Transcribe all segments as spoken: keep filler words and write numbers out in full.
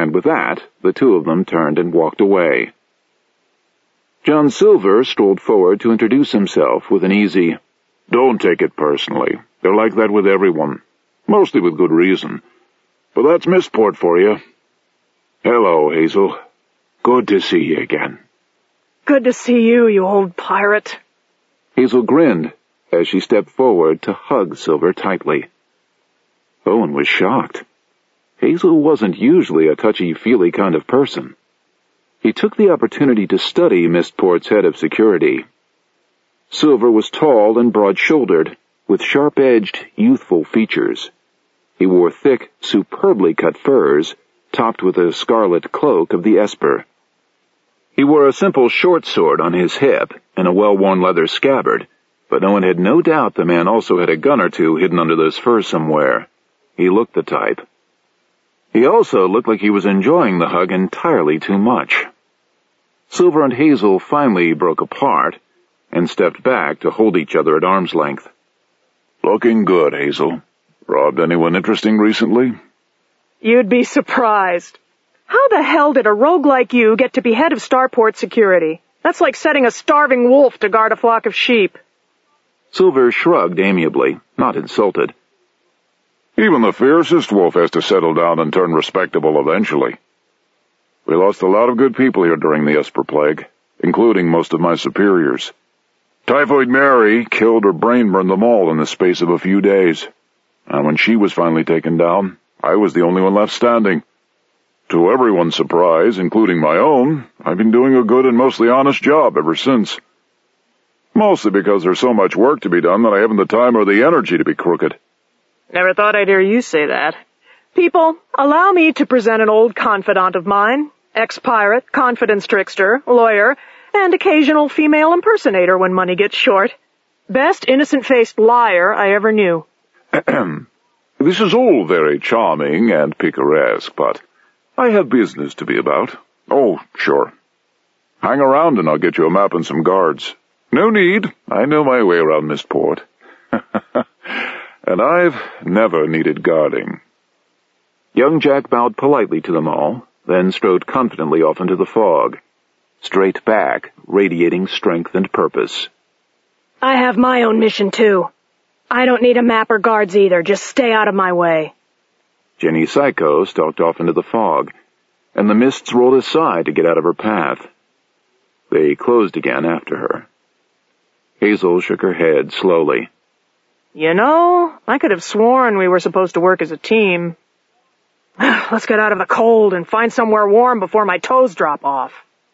and with that, the two of them turned and walked away. John Silver strolled forward to introduce himself with an easy, "Don't take it personally. They're like that with everyone. Mostly with good reason. But that's Missport for you. Hello, Hazel. Good to see you again." "Good to see you, you old pirate." Hazel grinned as she stepped forward to hug Silver tightly. Owen was shocked. Hazel wasn't usually a touchy-feely kind of person. He took the opportunity to study Mistport's head of security. Silver was tall and broad-shouldered, with sharp-edged, youthful features. He wore thick, superbly cut furs, topped with a scarlet cloak of the Esper. He wore a simple short sword on his hip and a well-worn leather scabbard, but no one had no doubt the man also had a gun or two hidden under those furs somewhere. He looked the type. He also looked like he was enjoying the hug entirely too much. Silver and Hazel finally broke apart and stepped back to hold each other at arm's length. "Looking good, Hazel. Robbed anyone interesting recently?" "You'd be surprised. How the hell did a rogue like you get to be head of Starport Security? That's like setting a starving wolf to guard a flock of sheep." Silver shrugged amiably, not insulted. "Even the fiercest wolf has to settle down and turn respectable eventually. We lost a lot of good people here during the Esper Plague, including most of my superiors. Typhoid Mary killed or brain-burned them all in the space of a few days. And when she was finally taken down, I was the only one left standing. To everyone's surprise, including my own, I've been doing a good and mostly honest job ever since. Mostly because there's so much work to be done that I haven't the time or the energy to be crooked." Never thought I'd hear you say that. People, allow me to present an old confidant of mine, ex-pirate, confidence trickster, lawyer, and occasional female impersonator when money gets short. Best innocent-faced liar I ever knew. This is all very charming and picaresque, but I have business to be about. Oh, sure. Hang around and I'll get you a map and some guards. No need. I know my way around Mistport. And I've never needed guarding. Young Jack bowed politely to them all, then strode confidently off into the fog, straight back, radiating strength and purpose. "I have my own mission, too. I don't need a map or guards either. Just stay out of my way." Jenny Psycho stalked off into the fog, and the mists rolled aside to get out of her path. They closed again after her. Hazel shook her head slowly. "You know, I could have sworn we were supposed to work as a team. Let's get out of the cold and find somewhere warm before my toes drop off."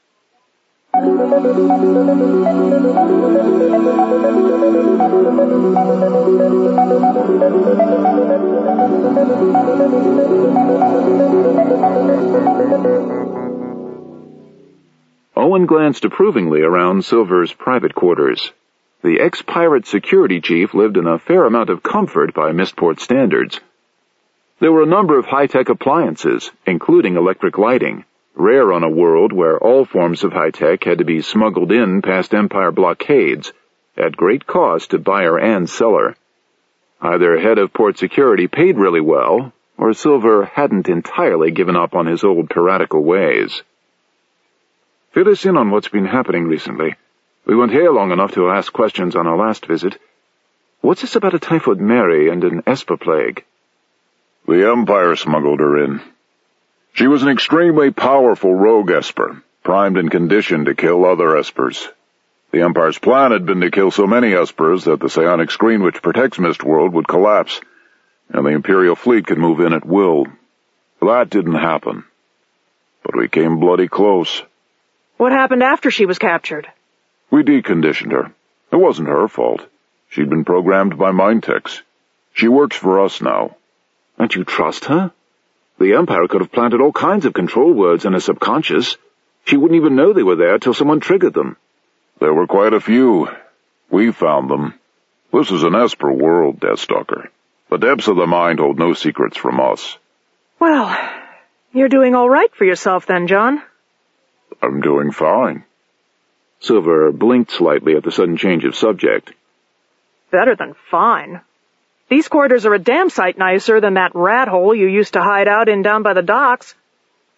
Owen glanced approvingly around Silver's private quarters. The ex-pirate security chief lived in a fair amount of comfort by Mistport standards. There were a number of high-tech appliances, including electric lighting, rare on a world where all forms of high-tech had to be smuggled in past Empire blockades, at great cost to buyer and seller. Either head of port security paid really well, or Silver hadn't entirely given up on his old piratical ways. "Fill us in on what's been happening recently. We weren't here long enough to ask questions on our last visit. What's this about a Typhoid Mary and an Esper plague?" The Empire smuggled her in. She was an extremely powerful rogue Esper, primed and conditioned to kill other Espers. The Empire's plan had been to kill so many Espers that the psionic screen which protects Mistworld would collapse, and the Imperial fleet could move in at will. That didn't happen. But we came bloody close. "What happened after she was captured?" "We deconditioned her. It wasn't her fault. She'd been programmed by Mindtex. She works for us now." "And you trust her? The Empire could have planted all kinds of control words in her subconscious. She wouldn't even know they were there till someone triggered them." "There were quite a few. We found them. This is an Esper world, Deathstalker. The depths of the mind hold no secrets from us." "Well, you're doing all right for yourself then, John." "I'm doing fine." Silver blinked slightly at the sudden change of subject. "Better than fine. These quarters are a damn sight nicer than that rat hole you used to hide out in down by the docks.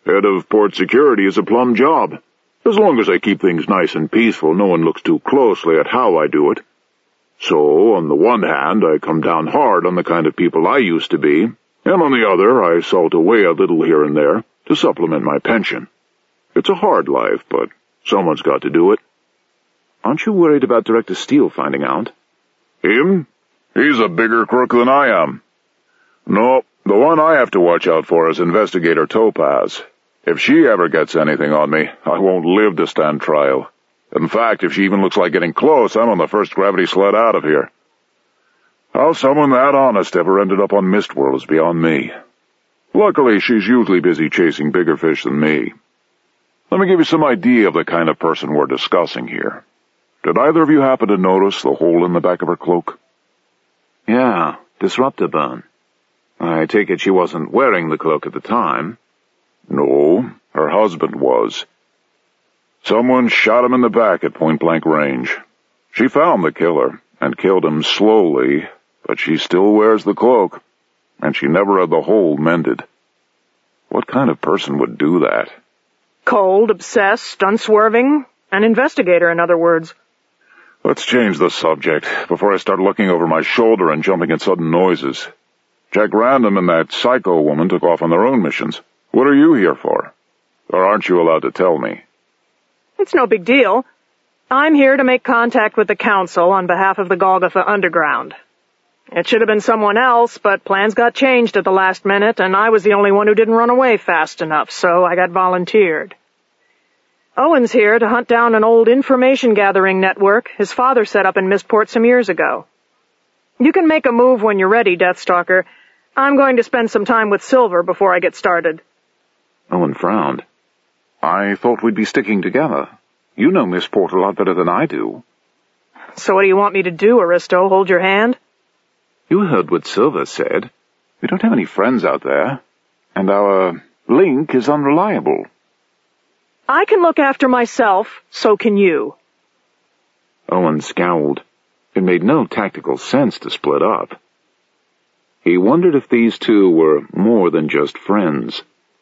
Head of port security is a plum job. As long as I keep things nice and peaceful, no one looks too closely at how I do it. So, on the one hand, I come down hard on the kind of people I used to be, and on the other, I salt away a little here and there to supplement my pension. It's a hard life, but someone's got to do it. Aren't you worried about Director Steele finding out? Him? He's a bigger crook than I am. No, the one I have to watch out for is Investigator Topaz. If she ever gets anything on me, I won't live to stand trial. In fact, if she even looks like getting close, I'm on the first gravity sled out of here. How someone that honest ever ended up on Mistworld is beyond me. Luckily, she's usually busy chasing bigger fish than me. Let me give you some idea of the kind of person we're discussing here. Did either of you happen to notice the hole in the back of her cloak? Yeah, disruptor burn. I take it she wasn't wearing the cloak at the time. No, her husband was. Someone shot him in the back at point-blank range. She found the killer and killed him slowly, but she still wears the cloak, and she never had the hole mended. What kind of person would do that? Cold, obsessed, unswerving, an investigator, in other words. Let's change the subject before I start looking over my shoulder and jumping at sudden noises. Jack Random and that psycho woman took off on their own missions. What are you here for? Or aren't you allowed to tell me? It's no big deal. I'm here to make contact with the Council on behalf of the Golgotha Underground. It should have been someone else, but plans got changed at the last minute, and I was the only one who didn't run away fast enough, so I got volunteered. Owen's here to hunt down an old information-gathering network his father set up in Mistport some years ago. You can make a move when you're ready, Deathstalker. I'm going to spend some time with Silver before I get started. Owen frowned. I thought we'd be sticking together. You know Mistport a lot better than I do. So what do you want me to do, Aristo? Hold your hand? You heard what Silver said. We don't have any friends out there, and our link is unreliable. I can look after myself, so can you. Owen scowled. It made no tactical sense to split up. He wondered if these two were more than just friends.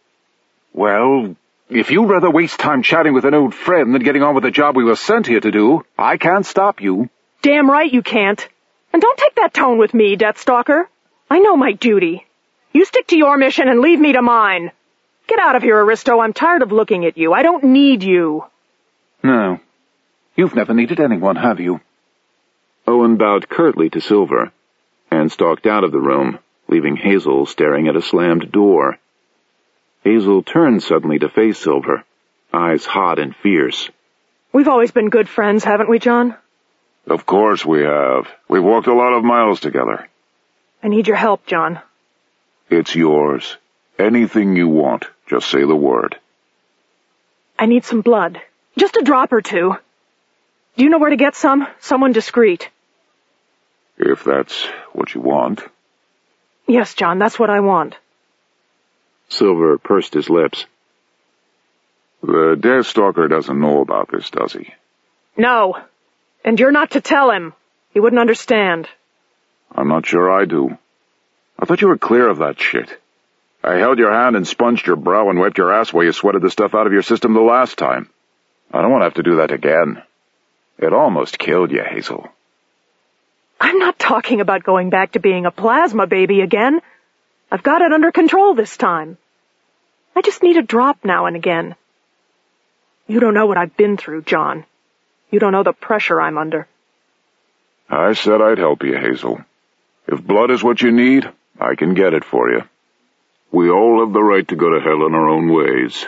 Well, if you'd rather waste time chatting with an old friend than getting on with the job we were sent here to do, I can't stop you. Damn right you can't. And don't take that tone with me, Deathstalker. I know my duty. You stick to your mission and leave me to mine. Get out of here, Aristo. I'm tired of looking at you. I don't need you. No. You've never needed anyone, have you? Owen bowed curtly to Silver and stalked out of the room, leaving Hazel staring at a slammed door. Hazel turned suddenly to face Silver, eyes hot and fierce. We've always been good friends, haven't we, John? Of course we have. We've walked a lot of miles together. I need your help, John. It's yours. Anything you want, just say the word. I need some blood. Just a drop or two. Do you know where to get some? Someone discreet. If that's what you want. Yes, John, that's what I want. Silver pursed his lips. The Deathstalker doesn't know about this, does he? No. And you're not to tell him. He wouldn't understand. I'm not sure I do. I thought you were clear of that shit. I held your hand and sponged your brow and wiped your ass while you sweated the stuff out of your system the last time. I don't want to have to do that again. It almost killed you, Hazel. I'm not talking about going back to being a plasma baby again. I've got it under control this time. I just need a drop now and again. You don't know what I've been through, John. You don't know the pressure I'm under. I said I'd help you, Hazel. If blood is what you need, I can get it for you. We all have the right to go to hell in our own ways.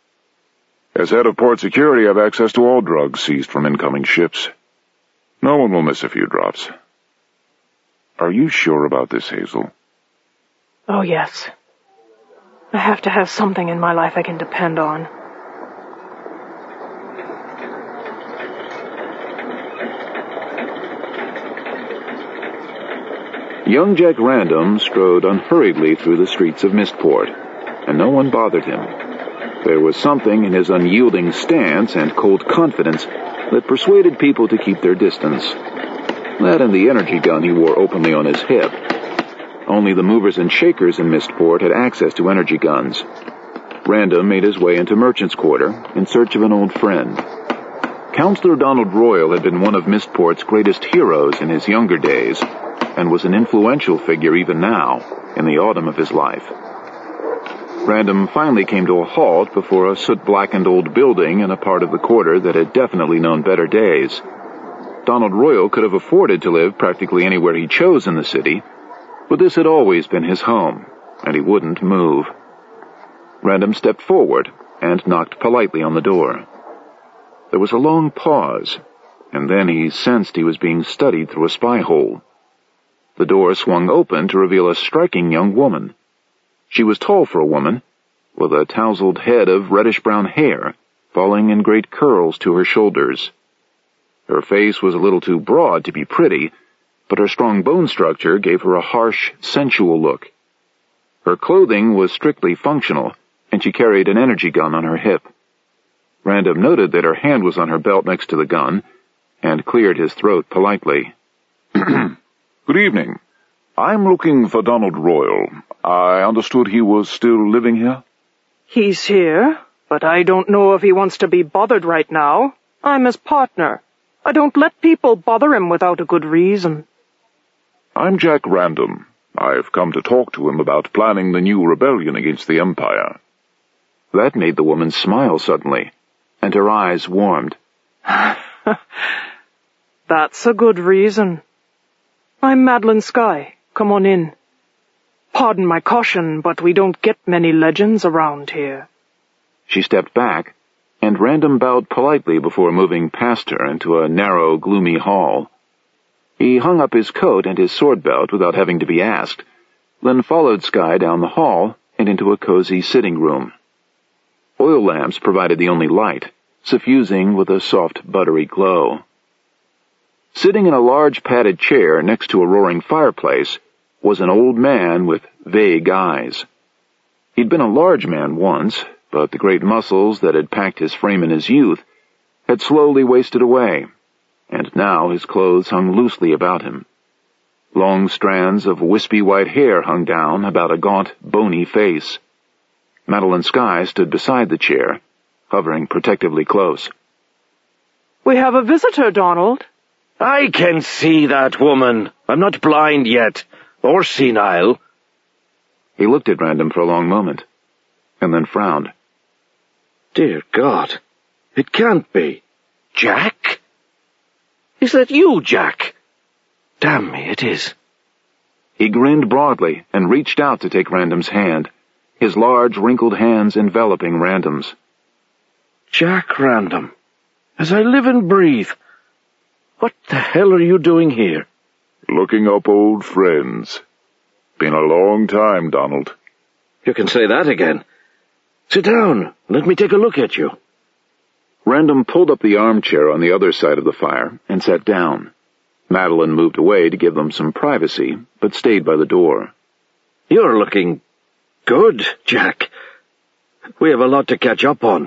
As head of port security, I have access to all drugs seized from incoming ships. No one will miss a few drops. Are you sure about this, Hazel? Oh, yes. I have to have something in my life I can depend on. Young Jack Random strode unhurriedly through the streets of Mistport, and no one bothered him. There was something in his unyielding stance and cold confidence that persuaded people to keep their distance. That and the energy gun he wore openly on his hip. Only the movers and shakers in Mistport had access to energy guns. Random made his way into Merchant's Quarter in search of an old friend. Counselor Donald Royal had been one of Mistport's greatest heroes in his younger days, and was an influential figure even now, in the autumn of his life. Random finally came to a halt before a soot-blackened old building in a part of the quarter that had definitely known better days. Donald Royal could have afforded to live practically anywhere he chose in the city, but this had always been his home, and he wouldn't move. Random stepped forward and knocked politely on the door. There was a long pause, and then he sensed he was being studied through a spy hole. The door swung open to reveal a striking young woman. She was tall for a woman, with a tousled head of reddish-brown hair falling in great curls to her shoulders. Her face was a little too broad to be pretty, but her strong bone structure gave her a harsh, sensual look. Her clothing was strictly functional, and she carried an energy gun on her hip. Random noted that her hand was on her belt next to the gun, and cleared his throat politely. Good evening. I'm looking for Donald Royal. I understood he was still living here? He's here, but I don't know if he wants to be bothered right now. I'm his partner. I don't let people bother him without a good reason. I'm Jack Random. I've come to talk to him about planning the new rebellion against the Empire. That made the woman smile suddenly, and her eyes warmed. That's a good reason. I'm Madeline Skye. Come on in. Pardon my caution, but we don't get many legends around here. She stepped back, and Random bowed politely before moving past her into a narrow, gloomy hall. He hung up his coat and his sword belt without having to be asked, then followed Skye down the hall and into a cozy sitting room. Oil lamps provided the only light, suffusing with a soft, buttery glow. Sitting in a large padded chair next to a roaring fireplace was an old man with vague eyes. He'd been a large man once, but the great muscles that had packed his frame in his youth had slowly wasted away, and now his clothes hung loosely about him. Long strands of wispy white hair hung down about a gaunt, bony face. Madeline Skye stood beside the chair, hovering protectively close. We have a visitor, Donald. I can see that woman. I'm not blind yet, or senile. He looked at Random for a long moment, and then frowned. Dear God, it can't be. Jack? Is that you, Jack? Damn me, it is. He grinned broadly and reached out to take Random's hand, his large, wrinkled hands enveloping Random's. Jack Random, as I live and breathe, what the hell are you doing here? Looking up old friends. Been a long time, Donald. You can say that again. Sit down. Let me take a look at you. Random pulled up the armchair on the other side of the fire and sat down. Madeline moved away to give them some privacy, but stayed by the door. You're looking good, Jack. We have a lot to catch up on.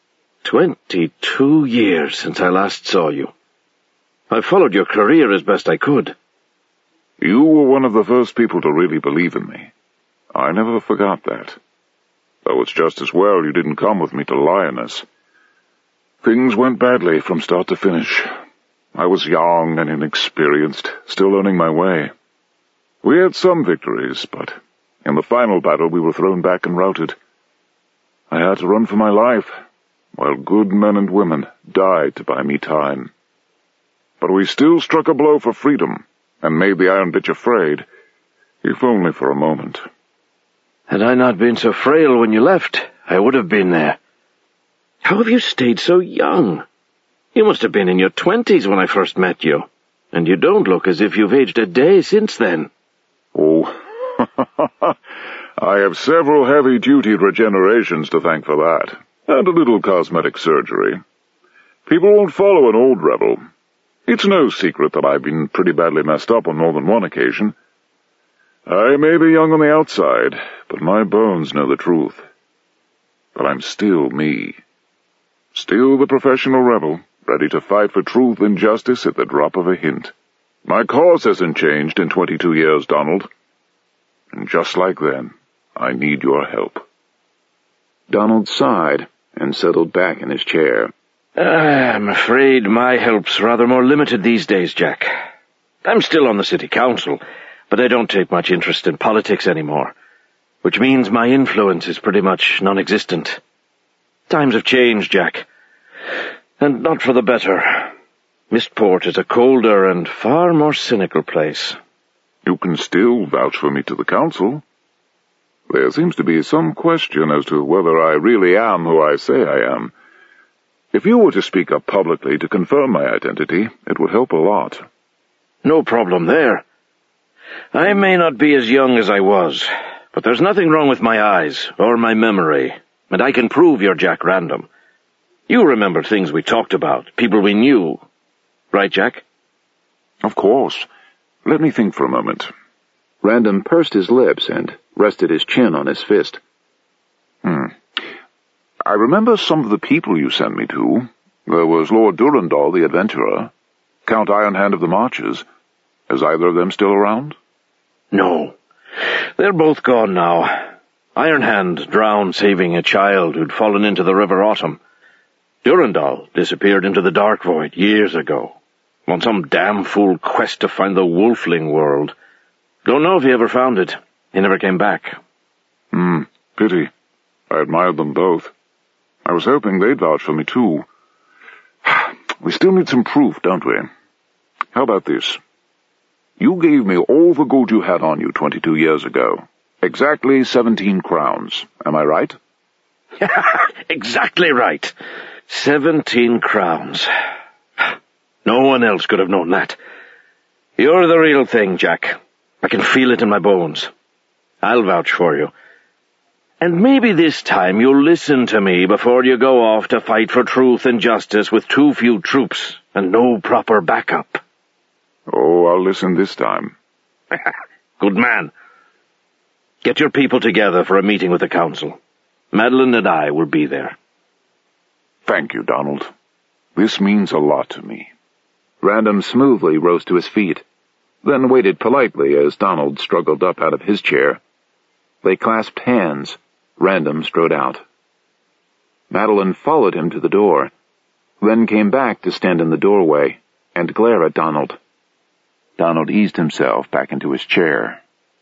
Twenty-two years since I last saw you. I followed your career as best I could. You were one of the first people to really believe in me. I never forgot that. Though it's just as well you didn't come with me to Lioness. Things went badly from start to finish. I was young and inexperienced, still learning my way. We had some victories, but in the final battle we were thrown back and routed. I had to run for my life, while good men and women died to buy me time. But we still struck a blow for freedom, and made the Iron Bitch afraid, if only for a moment. Had I not been so frail when you left, I would have been there. How have you stayed so young? You must have been in your twenties when I first met you, and you don't look as if you've aged a day since then. Oh, I have several heavy-duty regenerations to thank for that, and a little cosmetic surgery. People won't follow an old rebel. It's no secret that I've been pretty badly messed up on more than one occasion. I may be young on the outside, but my bones know the truth. But I'm still me. Still the professional rebel, ready to fight for truth and justice at the drop of a hint. My cause hasn't changed in twenty-two years, Donald. And just like then, I need your help. Donald sighed and settled back in his chair. Uh, I'm afraid my help's rather more limited these days, Jack. I'm still on the city council, but I don't take much interest in politics anymore, which means my influence is pretty much non-existent. Times have changed, Jack, and not for the better. Mistport is a colder and far more cynical place. You can still vouch for me to the council. There seems to be some question as to whether I really am who I say I am. If you were to speak up publicly to confirm my identity, it would help a lot. No problem there. I may not be as young as I was, but there's nothing wrong with my eyes or my memory, and I can prove you're Jack Random. You remember things we talked about, people we knew. Right, Jack? Of course. Let me think for a moment. Random pursed his lips and rested his chin on his fist. Hmm. I remember some of the people you sent me to. There was Lord Durandal, the adventurer, Count Ironhand of the Marches. Is either of them still around? No. They're both gone now. Ironhand drowned saving a child who'd fallen into the River Autumn. Durandal disappeared into the Dark Void years ago, on some damn fool quest to find the Wolfling world. Don't know if he ever found it. He never came back. Hmm, pity. I admired them both. I was hoping they'd vouch for me, too. We still need some proof, don't we? How about this? You gave me all the gold you had on you twenty-two years ago. Exactly seventeen crowns. Am I right? Exactly right. Seventeen crowns. No one else could have known that. You're the real thing, Jack. I can feel it in my bones. I'll vouch for you. And maybe this time you'll listen to me before you go off to fight for truth and justice with too few troops and no proper backup. Oh, I'll listen this time. Good man. Get your people together for a meeting with the council. Madeline and I will be there. Thank you, Donald. This means a lot to me. Random smoothly rose to his feet, then waited politely as Donald struggled up out of his chair. They clasped hands. Random strode out. Madeline followed him to the door, then came back to stand in the doorway and glare at Donald. Donald eased himself back into his chair.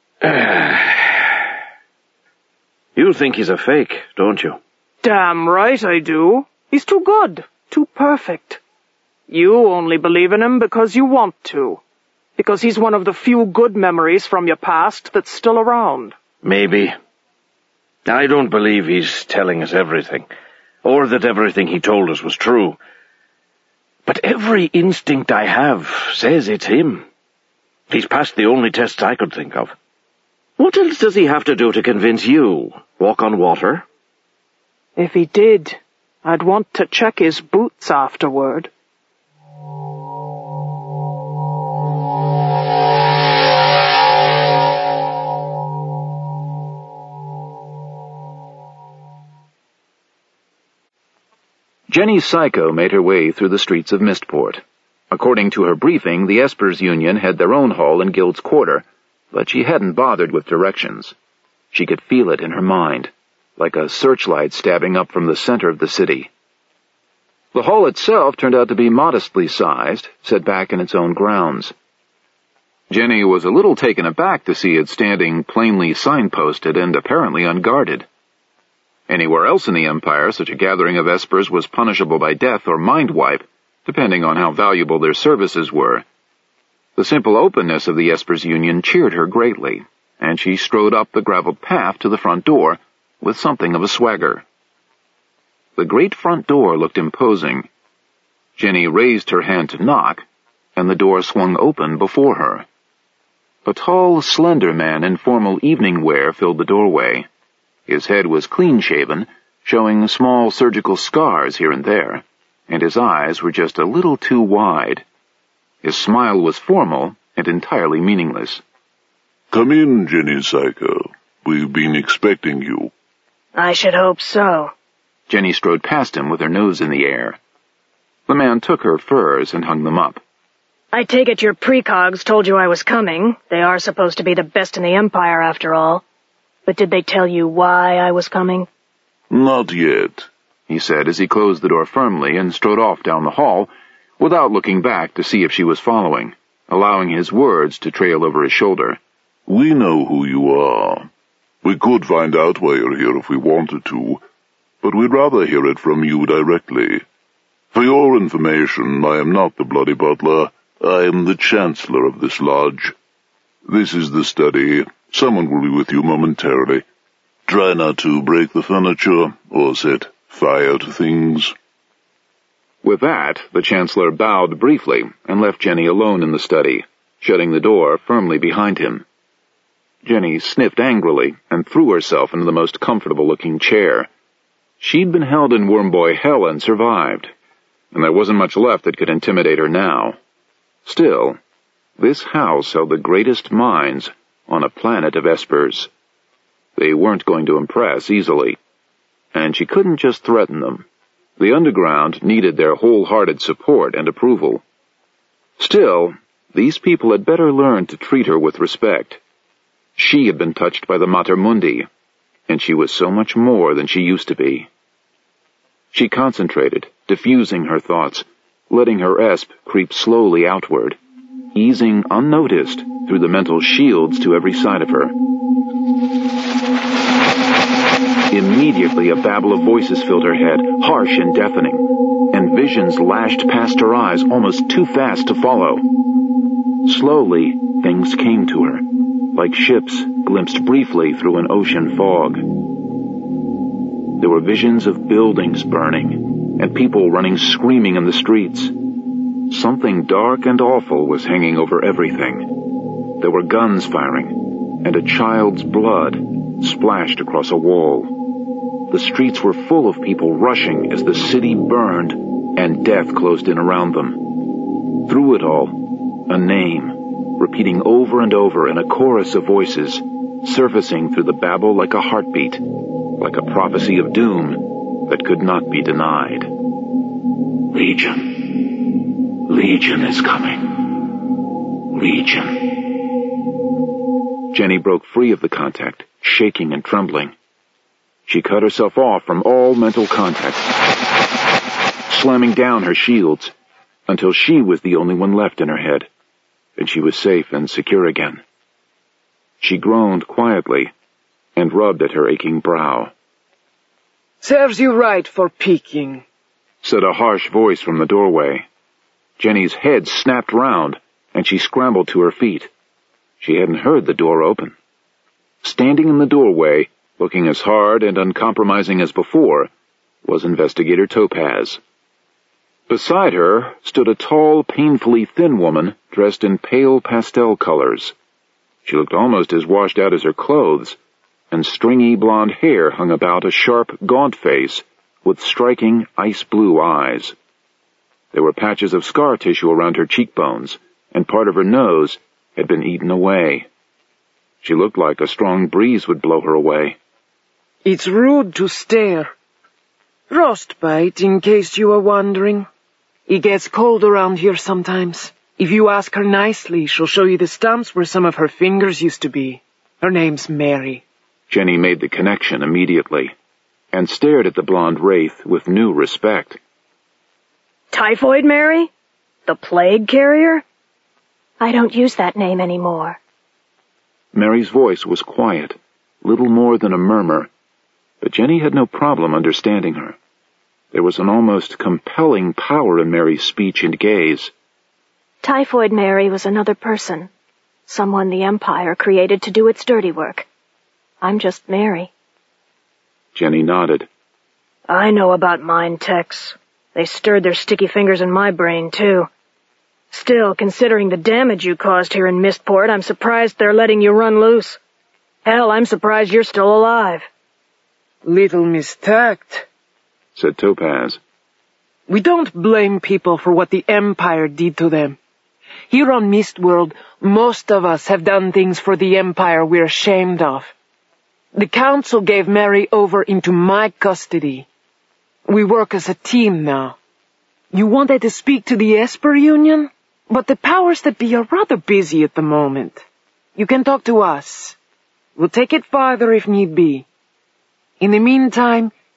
You think he's a fake, don't you? Damn right I do. He's too good, too perfect. You only believe in him because you want to, because he's one of the few good memories from your past that's still around. Maybe. I don't believe he's telling us everything, or that everything he told us was true. But every instinct I have says it's him. He's passed the only tests I could think of. What else does he have to do to convince you? Walk on water? If he did, I'd want to check his boots afterward. Jenny Psycho made her way through the streets of Mistport. According to her briefing, the Espers Union had their own hall in Guild's Quarter, but she hadn't bothered with directions. She could feel it in her mind, like a searchlight stabbing up from the center of the city. The hall itself turned out to be modestly sized, set back in its own grounds. Jenny was a little taken aback to see it standing plainly signposted and apparently unguarded. Anywhere else in the Empire, such a gathering of Espers was punishable by death or mind wipe, depending on how valuable their services were. The simple openness of the Espers Union cheered her greatly, and she strode up the graveled path to the front door with something of a swagger. The great front door looked imposing. Jenny raised her hand to knock, and the door swung open before her. A tall, slender man in formal evening wear filled the doorway. His head was clean-shaven, showing small surgical scars here and there, and his eyes were just a little too wide. His smile was formal and entirely meaningless. Come in, Jenny Psycho. We've been expecting you. I should hope so. Jenny strode past him with her nose in the air. The man took her furs and hung them up. I take it your precogs told you I was coming. They are supposed to be the best in the Empire, after all. But did they tell you why I was coming? Not yet, he said as he closed the door firmly and strode off down the hall, without looking back to see if she was following, allowing his words to trail over his shoulder. We know who you are. We could find out why you're here if we wanted to, but we'd rather hear it from you directly. For your information, I am not the Bloody Butler. I am the Chancellor of this lodge. This is the study. Someone will be with you momentarily. Try not to break the furniture or set fire to things. With that, the Chancellor bowed briefly and left Jenny alone in the study, shutting the door firmly behind him. Jenny sniffed angrily and threw herself into the most comfortable-looking chair. She'd been held in Wormboy hell and survived, and there wasn't much left that could intimidate her now. Still, this house held the greatest minds on a planet of espers. They weren't going to impress easily, and she couldn't just threaten them. The underground needed their wholehearted support and approval. Still, these people had better learn to treat her with respect. She had been touched by the Mater Mundi, and she was so much more than she used to be. She concentrated, diffusing her thoughts, letting her esp creep slowly outward, easing unnoticed through the mental shields to every side of her. Immediately a babble of voices filled her head, harsh and deafening, and visions lashed past her eyes almost too fast to follow. Slowly, things came to her, like ships glimpsed briefly through an ocean fog. There were visions of buildings burning, and people running screaming in the streets. Something dark and awful was hanging over everything. There were guns firing, and a child's blood splashed across a wall. The streets were full of people rushing as the city burned and death closed in around them. Through it all, a name, repeating over and over in a chorus of voices, surfacing through the babble like a heartbeat, like a prophecy of doom that could not be denied. Legion. Legion is coming. Legion. Jenny broke free of the contact, shaking and trembling. She cut herself off from all mental contact, slamming down her shields until she was the only one left in her head, and she was safe and secure again. She groaned quietly and rubbed at her aching brow. "Serves you right for peeking," said a harsh voice from the doorway. Jenny's head snapped round, and she scrambled to her feet. She hadn't heard the door open. Standing in the doorway, looking as hard and uncompromising as before, was Investigator Topaz. Beside her stood a tall, painfully thin woman dressed in pale pastel colors. She looked almost as washed out as her clothes, and stringy blonde hair hung about a sharp, gaunt face with striking ice-blue eyes. There were patches of scar tissue around her cheekbones, and part of her nose had been eaten away. She looked like a strong breeze would blow her away. "It's rude to stare. Frostbite, in case you were wondering. It gets cold around here sometimes. If you ask her nicely, she'll show you the stumps where some of her fingers used to be. Her name's Mary." Jenny made the connection immediately, and stared at the blonde wraith with new respect. Typhoid Mary? The plague carrier? I don't use that name anymore. Mary's voice was quiet, little more than a murmur, but Jenny had no problem understanding her. There was an almost compelling power in Mary's speech and gaze. Typhoid Mary was another person, someone the Empire created to do its dirty work. I'm just Mary. Jenny nodded. I know about mind techs. They stirred their sticky fingers in my brain, too. Still, considering the damage you caused here in Mistport, I'm surprised they're letting you run loose. Hell, I'm surprised you're still alive. "Little Miss Tact," said Topaz. "We don't blame people for what the Empire did to them. Here on Mistworld, most of us have done things for the Empire we're ashamed of. The Council gave Mary over into my custody. We work as a team now. You wanted to speak to the Esper Union? But the powers that be are rather busy at the moment. You can talk to us. We'll take it farther if need be. In the meantime,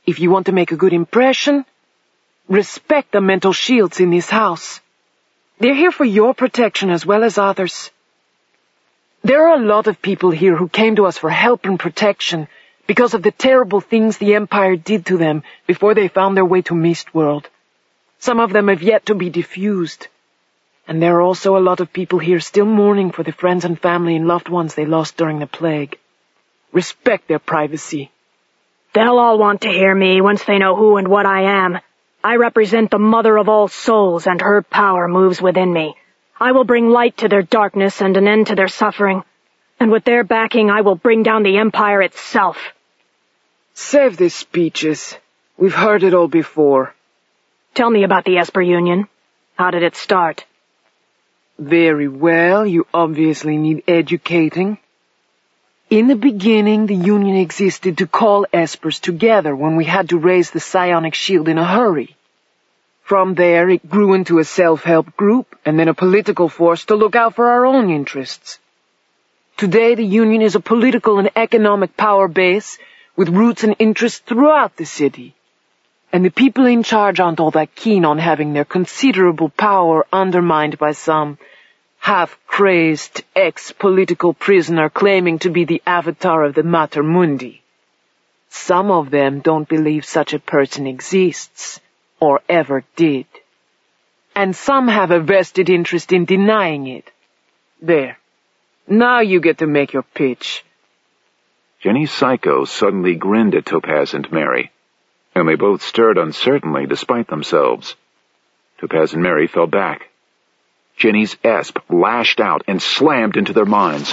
If you want to make a good impression, respect the mental shields in this house. They're here for your protection as well as others. There are a lot of people here who came to us for help and protection because of the terrible things the Empire did to them before they found their way to Mistworld. Some of them have yet to be diffused. And there are also a lot of people here still mourning for the friends and family and loved ones they lost during the plague. Respect their privacy. They'll all want to hear me once they know who and what I am. I represent the Mother of all souls, and her power moves within me. I will bring light to their darkness and an end to their suffering. And with their backing, I will bring down the Empire itself. Save these speeches. We've heard it all before. Tell me about the Esper Union. How did it start? Very well, you obviously need educating. In the beginning, the Union existed to call Espers together when we had to raise the psionic shield in a hurry. From there, it grew into a self-help group, and then a political force to look out for our own interests. Today, the Union is a political and economic power base with roots and interests throughout the city. And the people in charge aren't all that keen on having their considerable power undermined by some half-crazed ex-political prisoner claiming to be the avatar of the Mater Mundi. Some of them don't believe such a person exists, or ever did. And some have a vested interest in denying it. There. Now you get to make your pitch. Jenny Psycho suddenly grinned at Topaz and Mary, and they both stirred uncertainly despite themselves. Topaz and Mary fell back. Jenny's Esp lashed out and slammed into their minds,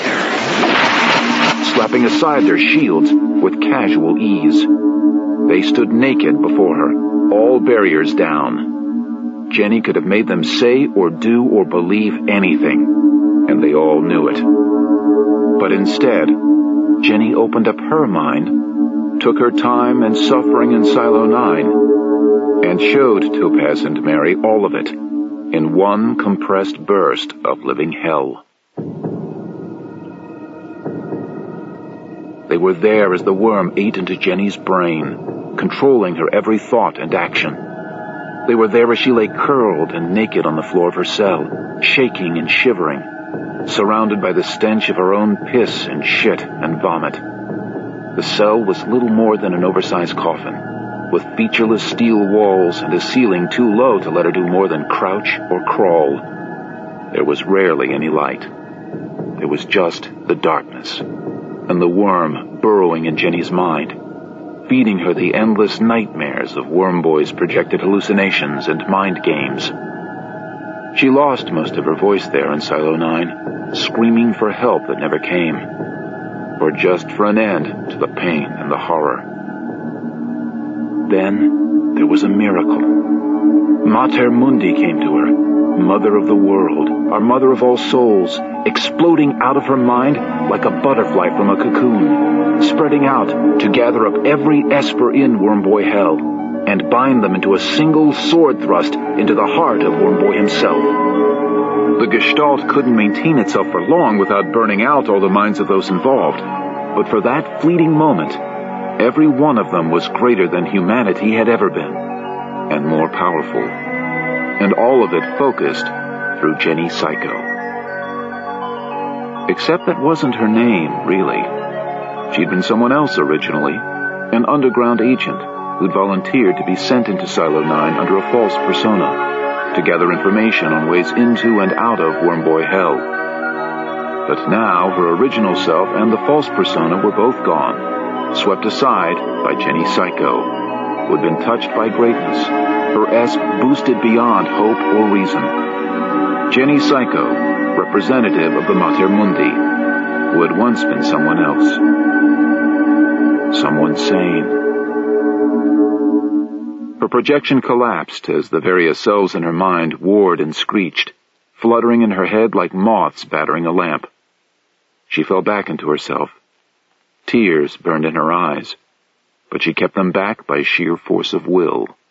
slapping aside their shields with casual ease. They stood naked before her, all barriers down. Jenny could have made them say or do or believe anything, and they all knew it. But instead, Jenny opened up her mind, took her time and suffering in Silo nine, and showed Topaz and Mary all of it, in one compressed burst of living hell. They were there as the worm ate into Jenny's brain, controlling her every thought and action. They were there as she lay curled and naked on the floor of her cell, shaking and shivering, surrounded by the stench of her own piss and shit and vomit. The cell was little more than an oversized coffin, with featureless steel walls and a ceiling too low to let her do more than crouch or crawl. There was rarely any light. There was just the darkness, and the worm burrowing in Jenny's mind, feeding her the endless nightmares of Wormboy's projected hallucinations and mind games. She lost most of her voice there in Silo nine, screaming for help that never came, or just for an end to the pain and the horror. Then there was a miracle. Mater Mundi came to her, Mother of the World, our Mother of all souls, exploding out of her mind like a butterfly from a cocoon, spreading out to gather up every Esper in Wormboy Hell, and bind them into a single sword thrust into the heart of Wormboy himself. The Gestalt couldn't maintain itself for long without burning out all the minds of those involved, but for that fleeting moment, every one of them was greater than humanity had ever been, and more powerful, and all of it focused through Jenny Psycho. Except that wasn't her name, really. She'd been someone else originally, an underground agent who'd volunteered to be sent into Silo nine under a false persona, to gather information on ways into and out of Wormboy Hell. But now her original self and the false persona were both gone, swept aside by Jenny Psycho, who had been touched by greatness, her Esp boosted beyond hope or reason. Jenny Psycho, representative of the Mater Mundi, who had once been someone else. Someone sane. Her projection collapsed as the various cells in her mind warred and screeched, fluttering in her head like moths battering a lamp. She fell back into herself. Tears burned in her eyes, but she kept them back by sheer force of will.